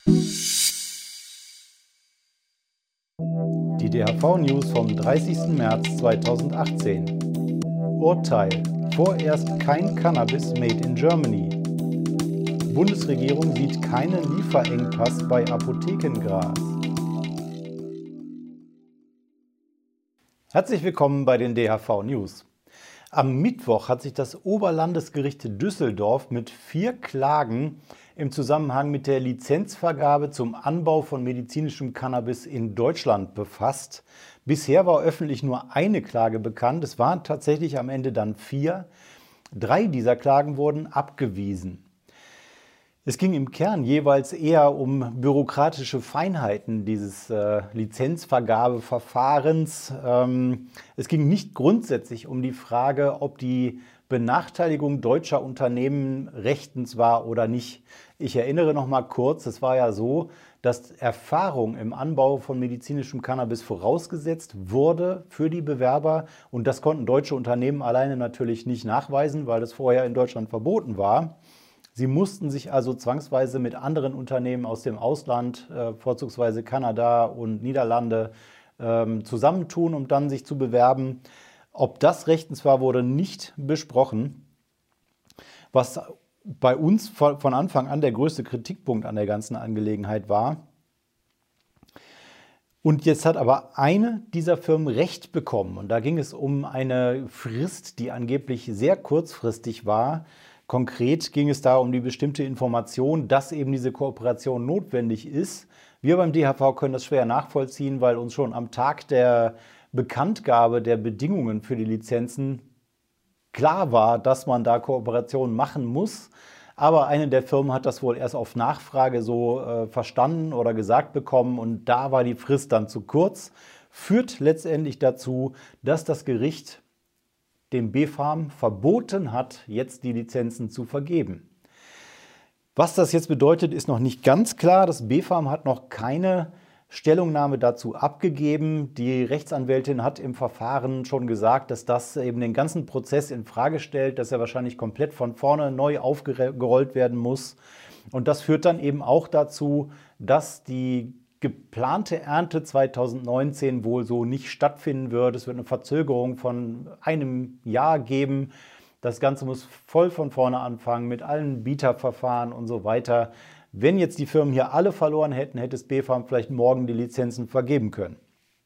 Die DHV-News vom 30. März 2018. Urteil: Vorerst kein Cannabis made in Germany. Bundesregierung sieht keinen Lieferengpass bei Apothekengras. Herzlich willkommen bei den DHV-News. Am Mittwoch hat sich das Oberlandesgericht Düsseldorf mit 4 Klagen im Zusammenhang mit der Lizenzvergabe zum Anbau von medizinischem Cannabis in Deutschland befasst. Bisher war öffentlich nur eine Klage bekannt. Es waren tatsächlich am Ende dann 4. 3 dieser Klagen wurden abgewiesen. Es ging im Kern jeweils eher um bürokratische Feinheiten dieses Lizenzvergabeverfahrens. Es ging nicht grundsätzlich um die Frage, ob die Benachteiligung deutscher Unternehmen rechtens war oder nicht. Ich erinnere noch mal kurz, es war ja so, dass Erfahrung im Anbau von medizinischem Cannabis vorausgesetzt wurde für die Bewerber. Und das konnten deutsche Unternehmen alleine natürlich nicht nachweisen, weil das vorher in Deutschland verboten war. Sie mussten sich also zwangsweise mit anderen Unternehmen aus dem Ausland, vorzugsweise Kanada und Niederlande, zusammentun, um dann sich zu bewerben. Ob das rechtens war, wurde nicht besprochen. Was bei uns von Anfang an der größte Kritikpunkt an der ganzen Angelegenheit war. Und jetzt hat aber eine dieser Firmen Recht bekommen. Und da ging es um eine Frist, die angeblich sehr kurzfristig war. Konkret ging es da um die bestimmte Information, dass eben diese Kooperation notwendig ist. Wir beim DHV können das schwer nachvollziehen, weil uns schon am Tag der Bekanntgabe der Bedingungen für die Lizenzen klar war, dass man da Kooperationen machen muss. Aber eine der Firmen hat das wohl erst auf Nachfrage so verstanden oder gesagt bekommen und da war die Frist dann zu kurz. Führt letztendlich dazu, dass das Gericht dem BfArM verboten hat, jetzt die Lizenzen zu vergeben. Was das jetzt bedeutet, ist noch nicht ganz klar. Das BfArM hat noch keine Stellungnahme dazu abgegeben. Die Rechtsanwältin hat im Verfahren schon gesagt, dass das eben den ganzen Prozess in Frage stellt, dass er wahrscheinlich komplett von vorne neu aufgerollt werden muss. Und das führt dann eben auch dazu, dass die geplante Ernte 2019 wohl so nicht stattfinden wird. Es wird eine Verzögerung von einem Jahr geben. Das Ganze muss voll von vorne anfangen mit allen Bieterverfahren und so weiter. Wenn jetzt die Firmen hier alle verloren hätten, hätte das BfArM vielleicht morgen die Lizenzen vergeben können.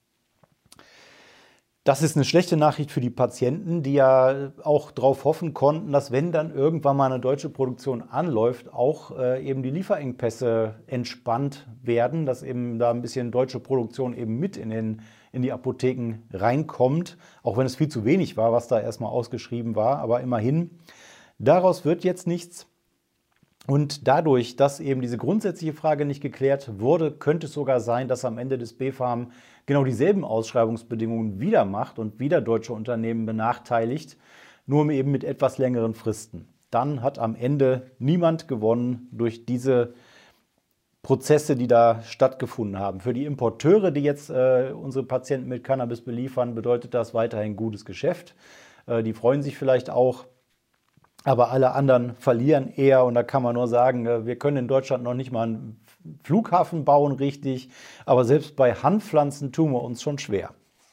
Das ist eine schlechte Nachricht für die Patienten, die ja auch darauf hoffen konnten, dass wenn dann irgendwann mal eine deutsche Produktion anläuft, auch eben die Lieferengpässe entspannt werden, dass eben da ein bisschen deutsche Produktion eben mit in die Apotheken reinkommt, auch wenn es viel zu wenig war, was da erstmal ausgeschrieben war, aber immerhin. Daraus wird jetzt nichts. Und dadurch, dass eben diese grundsätzliche Frage nicht geklärt wurde, könnte es sogar sein, dass am Ende des BfArM genau dieselben Ausschreibungsbedingungen wieder macht und wieder deutsche Unternehmen benachteiligt, nur eben mit etwas längeren Fristen. Dann hat am Ende niemand gewonnen durch diese Prozesse, die da stattgefunden haben. Für die Importeure, die jetzt unsere Patienten mit Cannabis beliefern, bedeutet das weiterhin gutes Geschäft. Die freuen sich vielleicht auch. Aber alle anderen verlieren eher und da kann man nur sagen, wir können in Deutschland noch nicht mal einen Flughafen bauen richtig, aber selbst bei Handpflanzen tun wir uns schon schwer.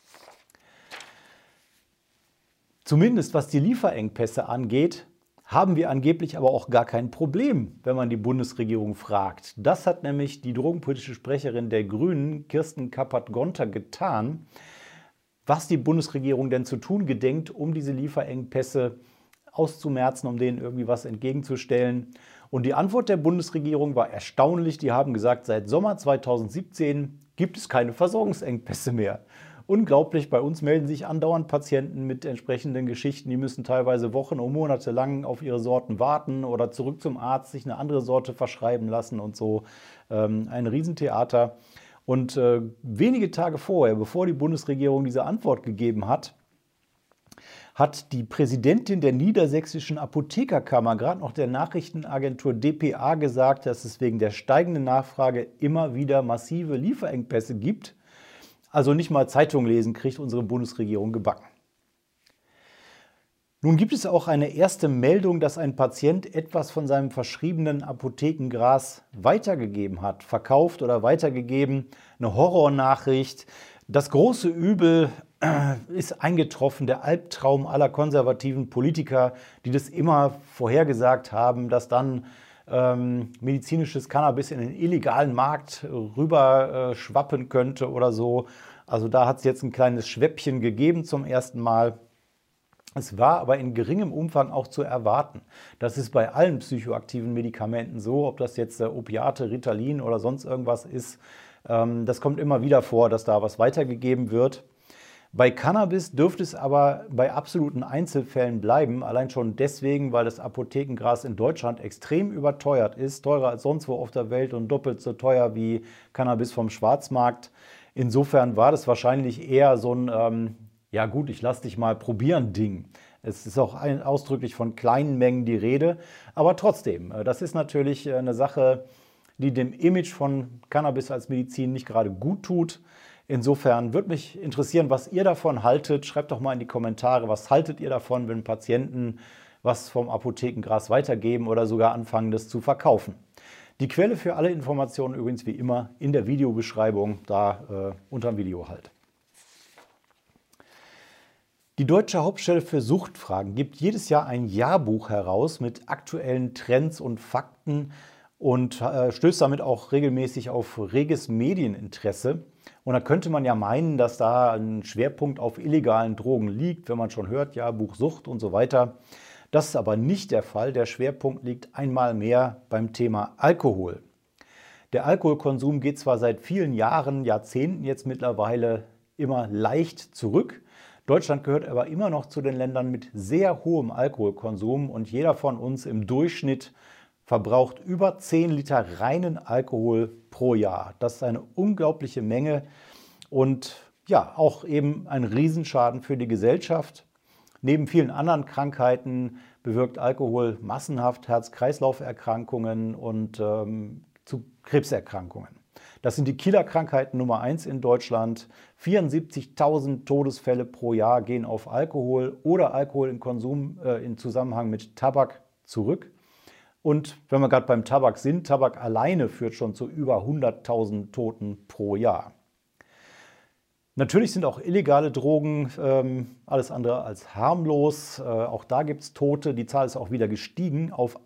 Zumindest was die Lieferengpässe angeht, haben wir angeblich aber auch gar kein Problem, wenn man die Bundesregierung fragt. Das hat nämlich die drogenpolitische Sprecherin der Grünen, Kirsten Kappert-Gonter, getan. Was die Bundesregierung denn zu tun gedenkt, um diese Lieferengpässe auszumerzen, um denen irgendwie was entgegenzustellen. Und die Antwort der Bundesregierung war erstaunlich. Die haben gesagt, seit Sommer 2017 gibt es keine Versorgungsengpässe mehr. Unglaublich, bei uns melden sich andauernd Patienten mit entsprechenden Geschichten. Die müssen teilweise Wochen und Monate lang auf ihre Sorten warten oder zurück zum Arzt sich eine andere Sorte verschreiben lassen und so. Ein Riesentheater. Und wenige Tage vorher, bevor die Bundesregierung diese Antwort gegeben hat die Präsidentin der Niedersächsischen Apothekerkammer gerade noch der Nachrichtenagentur dpa gesagt, dass es wegen der steigenden Nachfrage immer wieder massive Lieferengpässe gibt. Also nicht mal Zeitung lesen kriegt unsere Bundesregierung gebacken. Nun gibt es auch eine erste Meldung, dass ein Patient etwas von seinem verschriebenen Apothekengras weitergegeben hat, verkauft oder weitergegeben. Eine Horrornachricht. Das große Übel ist eingetroffen, der Albtraum aller konservativen Politiker, die das immer vorhergesagt haben, dass dann medizinisches Cannabis in den illegalen Markt rüber schwappen könnte oder so. Also da hat es jetzt ein kleines Schwäppchen gegeben zum ersten Mal. Es war aber in geringem Umfang auch zu erwarten. Das ist bei allen psychoaktiven Medikamenten so, ob das jetzt Opiate, Ritalin oder sonst irgendwas ist. Das kommt immer wieder vor, dass da was weitergegeben wird. Bei Cannabis dürfte es aber bei absoluten Einzelfällen bleiben, allein schon deswegen, weil das Apothekengras in Deutschland extrem überteuert ist, teurer als sonst wo auf der Welt und doppelt so teuer wie Cannabis vom Schwarzmarkt. Insofern war das wahrscheinlich eher so ein ja gut, ich lass dich mal probieren Ding. Es ist auch ausdrücklich von kleinen Mengen die Rede, aber trotzdem, das ist natürlich eine Sache, die dem Image von Cannabis als Medizin nicht gerade gut tut. Insofern würde mich interessieren, was ihr davon haltet. Schreibt doch mal in die Kommentare, was haltet ihr davon, wenn Patienten was vom Apothekengras weitergeben oder sogar anfangen, das zu verkaufen. Die Quelle für alle Informationen übrigens wie immer in der Videobeschreibung, da unter dem Video halt. Die Deutsche Hauptstelle für Suchtfragen gibt jedes Jahr ein Jahrbuch heraus mit aktuellen Trends und Fakten und stößt damit auch regelmäßig auf reges Medieninteresse. Und da könnte man ja meinen, dass da ein Schwerpunkt auf illegalen Drogen liegt, wenn man schon hört, Jahrbuch Sucht und so weiter. Das ist aber nicht der Fall. Der Schwerpunkt liegt einmal mehr beim Thema Alkohol. Der Alkoholkonsum geht zwar seit vielen Jahren, Jahrzehnten jetzt mittlerweile immer leicht zurück. Deutschland gehört aber immer noch zu den Ländern mit sehr hohem Alkoholkonsum und jeder von uns im Durchschnitt verbraucht über 10 Liter reinen Alkohol pro Jahr. Das ist eine unglaubliche Menge und ja, auch eben ein Riesenschaden für die Gesellschaft. Neben vielen anderen Krankheiten bewirkt Alkohol massenhaft Herz-Kreislauf-Erkrankungen und zu Krebserkrankungen. Das sind die Killerkrankheiten Nummer 1 in Deutschland. 74.000 Todesfälle pro Jahr gehen auf Alkohol oder Alkohol im Konsum in Zusammenhang mit Tabak zurück. Und wenn wir gerade beim Tabak sind, Tabak alleine führt schon zu über 100.000 Toten pro Jahr. Natürlich sind auch illegale Drogen alles andere als harmlos. Auch da gibt es Tote. Die Zahl ist auch wieder gestiegen auf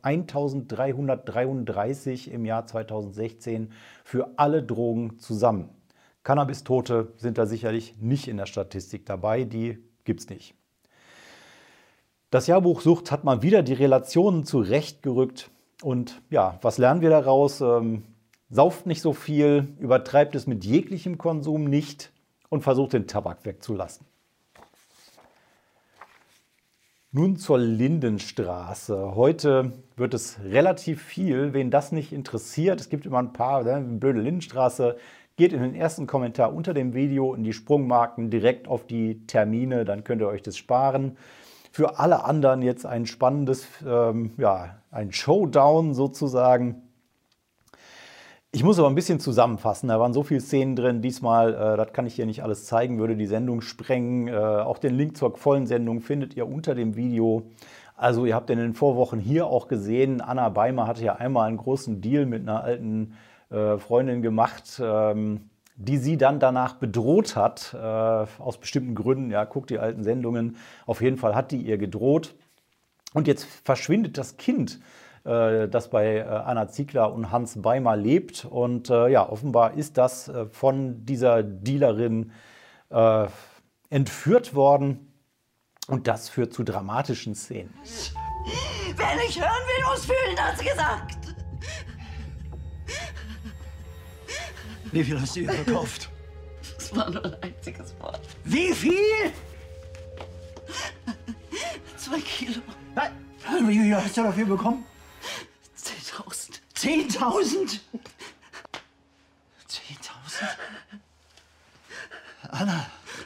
1.333 im Jahr 2016 für alle Drogen zusammen. Cannabis-Tote sind da sicherlich nicht in der Statistik dabei. Die gibt es nicht. Das Jahrbuch Sucht hat mal wieder die Relationen zurechtgerückt. Und ja, was lernen wir daraus? Sauft nicht so viel, übertreibt es mit jeglichem Konsum nicht und versucht den Tabak wegzulassen. Nun zur Lindenstraße. Heute wird es relativ viel, wen das nicht interessiert. Es gibt immer ein paar, blöde Lindenstraße. Geht in den ersten Kommentar unter dem Video in die Sprungmarken direkt auf die Termine, dann könnt ihr euch das sparen. Für alle anderen jetzt ein spannendes, ein Showdown sozusagen. Ich muss aber ein bisschen zusammenfassen, da waren so viele Szenen drin. Diesmal, das kann ich hier nicht alles zeigen, würde die Sendung sprengen. Auch den Link zur vollen Sendung findet ihr unter dem Video. Also ihr habt in den Vorwochen hier auch gesehen, Anna Beimer hatte ja einmal einen großen Deal mit einer alten Freundin gemacht, die sie dann danach bedroht hat, aus bestimmten Gründen. Ja, guckt die alten Sendungen. Auf jeden Fall hat die ihr gedroht. Und jetzt verschwindet das Kind, das bei Anna Ziegler und Hans Beimer lebt. Und ja, offenbar ist das von dieser Dealerin entführt worden. Und das führt zu dramatischen Szenen. Wer nicht hören will, muss fühlen, hat sie gesagt. Wie viel hast du ihr verkauft? Das war nur ein einziges Wort. Wie viel? 2 Kilo. Wie viel hast du dafür bekommen? 10.000. 10.000? 10.000? Anna,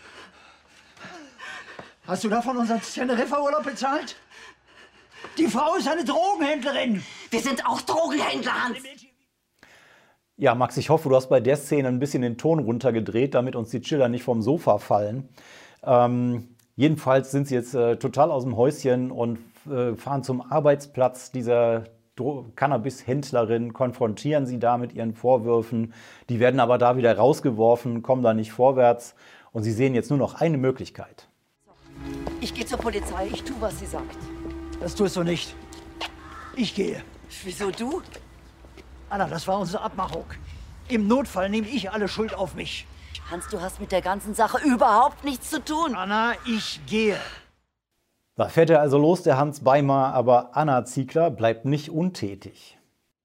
hast du davon unseren Teneriffa-Urlaub bezahlt? Die Frau ist eine Drogenhändlerin. Wir sind auch Drogenhändler, Hans. Ja, Max, ich hoffe, du hast bei der Szene ein bisschen den Ton runtergedreht, damit uns die Chiller nicht vom Sofa fallen. Jedenfalls sind sie jetzt total aus dem Häuschen und fahren zum Arbeitsplatz dieser Cannabis-Händlerin, konfrontieren sie da mit ihren Vorwürfen. Die werden aber da wieder rausgeworfen, kommen da nicht vorwärts. Und sie sehen jetzt nur noch eine Möglichkeit. Ich gehe zur Polizei, ich tue, was sie sagt. Das tust du nicht. Ich gehe. Wieso du? Anna, das war unsere Abmachung. Im Notfall nehme ich alle Schuld auf mich. Hans, du hast mit der ganzen Sache überhaupt nichts zu tun. Anna, ich gehe. Da fährt er also los, der Hans Beimar, aber Anna Ziegler bleibt nicht untätig.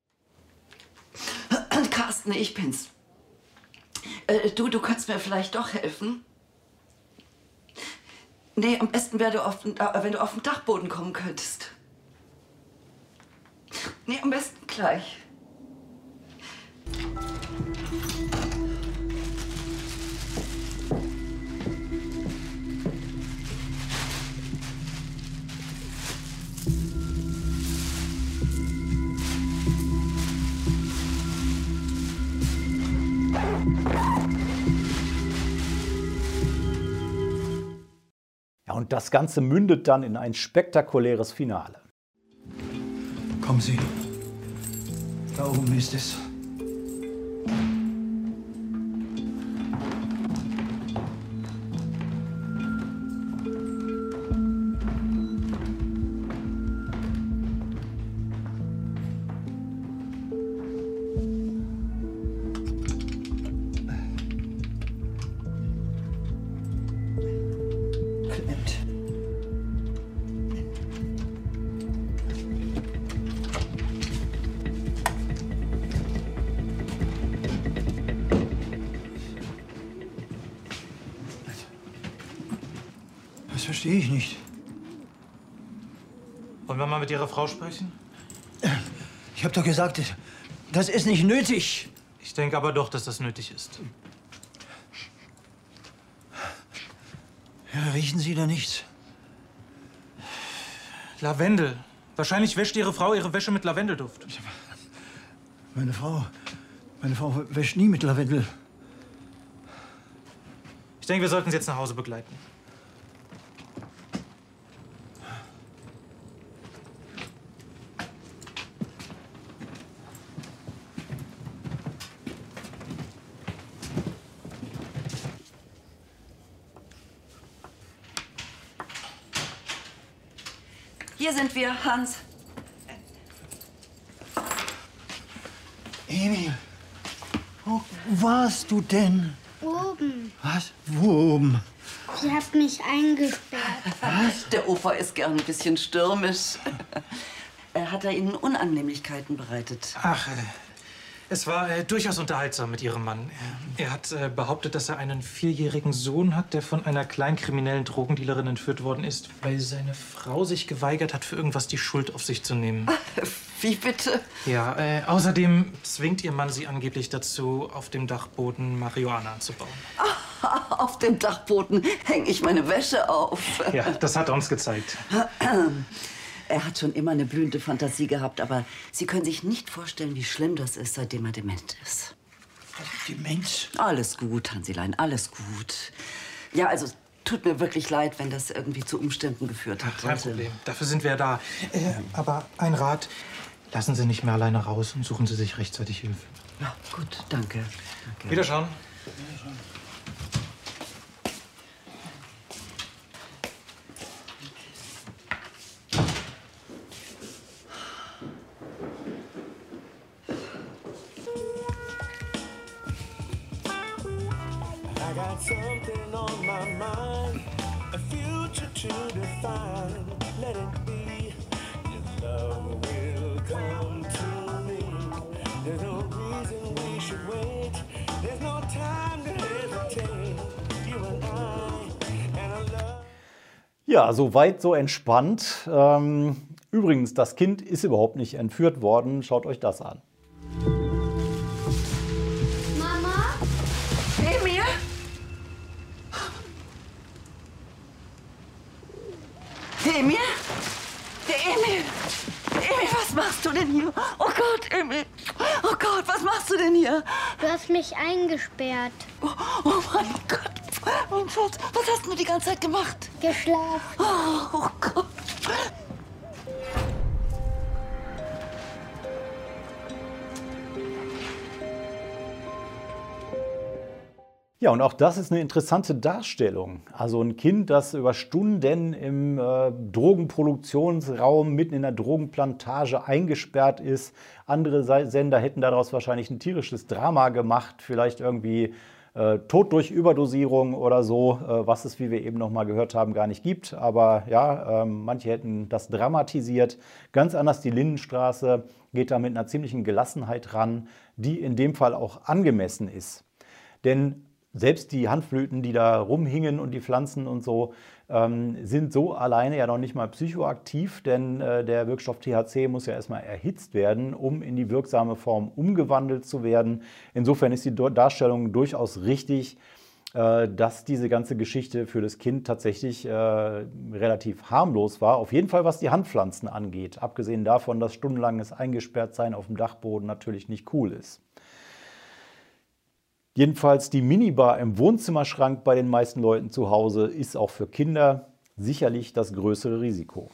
Carsten, ich bin's. Du könntest mir vielleicht doch helfen. Nee, am besten wäre, wenn du auf den Dachboden kommen könntest. Nee, am besten gleich. Ja, und das Ganze mündet dann in ein spektakuläres Finale. Kommen Sie. Da oben ist es. Clement. Das verstehe ich nicht. Wollen wir mal mit Ihrer Frau sprechen? Ich habe doch gesagt, das ist nicht nötig. Ich denke aber doch, dass das nötig ist. Ja, riechen Sie da nichts? Lavendel. Wahrscheinlich wäscht Ihre Frau ihre Wäsche mit Lavendelduft. Meine Frau wäscht nie mit Lavendel. Ich denke, wir sollten sie jetzt nach Hause begleiten. Hier sind wir, Hans. Emil, wo warst du denn? Oben. Was? Wo oben? Sie hat mich eingesperrt. Der Opa ist gern ein bisschen stürmisch. Hat er Ihnen Unannehmlichkeiten bereitet? Ach, es war durchaus unterhaltsam mit Ihrem Mann. Er hat behauptet, dass er einen 4-jährigen Sohn hat, der von einer kleinkriminellen Drogendealerin entführt worden ist, weil seine Frau sich geweigert hat, für irgendwas die Schuld auf sich zu nehmen. Wie bitte? Ja, außerdem zwingt Ihr Mann sie angeblich dazu, auf dem Dachboden Marihuana anzubauen. Auf dem Dachboden hänge ich meine Wäsche auf. Ja, das hat er uns gezeigt. Er hat schon immer eine blühende Fantasie gehabt, aber Sie können sich nicht vorstellen, wie schlimm das ist, seitdem er dement ist. Demenz? Alles gut, Hansilein, alles gut. Ja, also, tut mir wirklich leid, wenn das irgendwie zu Umständen geführt hat. Kein Problem, dafür sind wir da. Aber ein Rat, lassen Sie nicht mehr alleine raus und suchen Sie sich rechtzeitig Hilfe. Ja, gut, danke. Wiederschauen. I got something on my mind, a future to define. Let it be, your love will come to me. There's no reason we should wait. There's no time to hesitate. You and I love. Ja, so weit, so entspannt. Übrigens, das Kind ist überhaupt nicht entführt worden. Schaut euch das an. Mama? Emil? Emil? Emil? Emil, was machst du denn hier? Oh Gott, Emil. Oh Gott, was machst du denn hier? Du hast mich eingesperrt. Oh mein Gott. Mein Schatz, was hast du die ganze Zeit gemacht? Geschlafen. Oh Gott. Ja, und auch das ist eine interessante Darstellung. Also ein Kind, das über Stunden im Drogenproduktionsraum mitten in der Drogenplantage eingesperrt ist. Andere Sender hätten daraus wahrscheinlich ein tierisches Drama gemacht, vielleicht irgendwie Tod durch Überdosierung oder so, was es, wie wir eben noch mal gehört haben, gar nicht gibt. Aber ja, manche hätten das dramatisiert. Ganz anders die Lindenstraße geht da mit einer ziemlichen Gelassenheit ran, die in dem Fall auch angemessen ist. Denn selbst die Hanfblüten, die da rumhingen und die Pflanzen und so, sind so alleine ja noch nicht mal psychoaktiv, denn der Wirkstoff THC muss ja erstmal erhitzt werden, um in die wirksame Form umgewandelt zu werden. Insofern ist die Darstellung durchaus richtig, dass diese ganze Geschichte für das Kind tatsächlich relativ harmlos war. Auf jeden Fall, was die Hanfpflanzen angeht. Abgesehen davon, dass stundenlanges Eingesperrtsein auf dem Dachboden natürlich nicht cool ist. Jedenfalls die Minibar im Wohnzimmerschrank bei den meisten Leuten zu Hause ist auch für Kinder sicherlich das größere Risiko.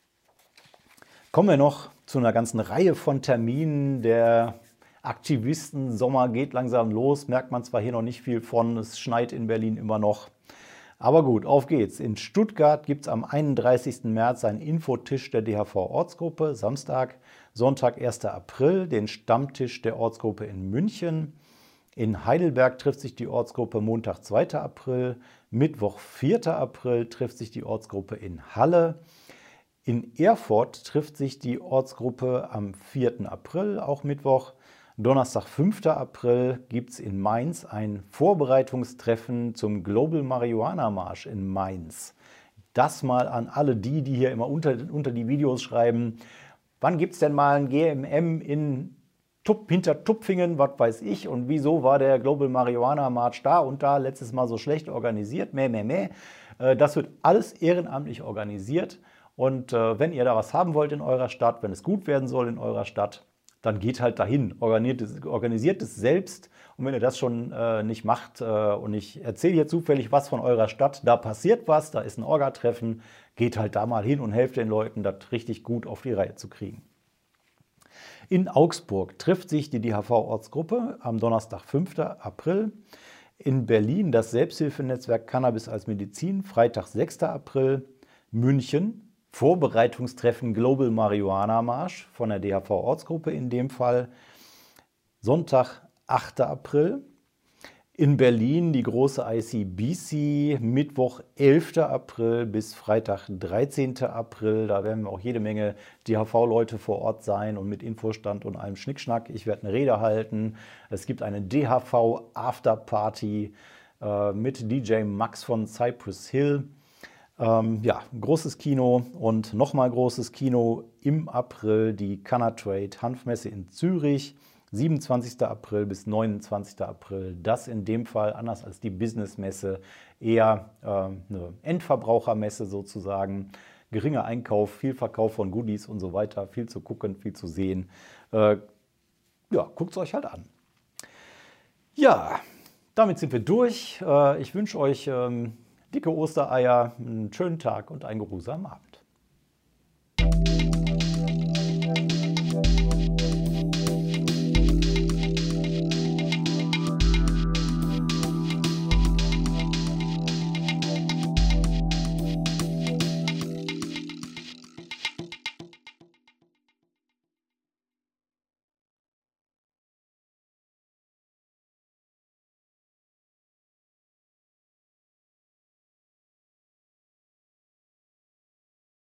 Kommen wir noch zu einer ganzen Reihe von Terminen. Der Aktivisten-Sommer geht langsam los, merkt man zwar hier noch nicht viel von, es schneit in Berlin immer noch. Aber gut, auf geht's. In Stuttgart gibt es am 31. März einen Infotisch der DHV-Ortsgruppe, Samstag, Sonntag, 1. April, den Stammtisch der Ortsgruppe in München. In Heidelberg trifft sich die Ortsgruppe Montag, 2. April, Mittwoch, 4. April trifft sich die Ortsgruppe in Halle. In Erfurt trifft sich die Ortsgruppe am 4. April, auch Mittwoch. Donnerstag, 5. April gibt es in Mainz ein Vorbereitungstreffen zum Global Marihuana Marsch in Mainz. Das mal an alle die hier immer unter die Videos schreiben, wann gibt es denn mal ein GMM hinter Tupfingen, was weiß ich, und wieso war der Global Marihuana March da und da letztes Mal so schlecht organisiert, Das wird alles ehrenamtlich organisiert und wenn ihr da was haben wollt in eurer Stadt, wenn es gut werden soll in eurer Stadt, dann geht halt dahin, organisiert es selbst und wenn ihr das schon nicht macht und ich erzähle hier zufällig was von eurer Stadt, da passiert was, da ist ein Orga-Treffen, geht halt da mal hin und helft den Leuten, das richtig gut auf die Reihe zu kriegen. In Augsburg trifft sich die DHV-Ortsgruppe am Donnerstag, 5. April. In Berlin das Selbsthilfenetzwerk Cannabis als Medizin, Freitag, 6. April. München, Vorbereitungstreffen Global Marihuana Marsch von der DHV-Ortsgruppe in dem Fall, Sonntag, 8. April. In Berlin die große ICBC, Mittwoch, 11. April bis Freitag, 13. April. Da werden auch jede Menge DHV-Leute vor Ort sein und mit Infostand und allem Schnickschnack. Ich werde eine Rede halten. Es gibt eine DHV-Afterparty mit DJ Max von Cypress Hill. Ja, großes Kino und nochmal großes Kino im April, die Cannatrade Hanfmesse in Zürich. 27. April bis 29. April, das in dem Fall, anders als die Businessmesse, eher eine Endverbrauchermesse sozusagen. Geringer Einkauf, viel Verkauf von Goodies und so weiter, viel zu gucken, viel zu sehen. Ja, guckt es euch halt an. Ja, damit sind wir durch. Ich wünsche euch dicke Ostereier, einen schönen Tag und einen geruhsamen Abend.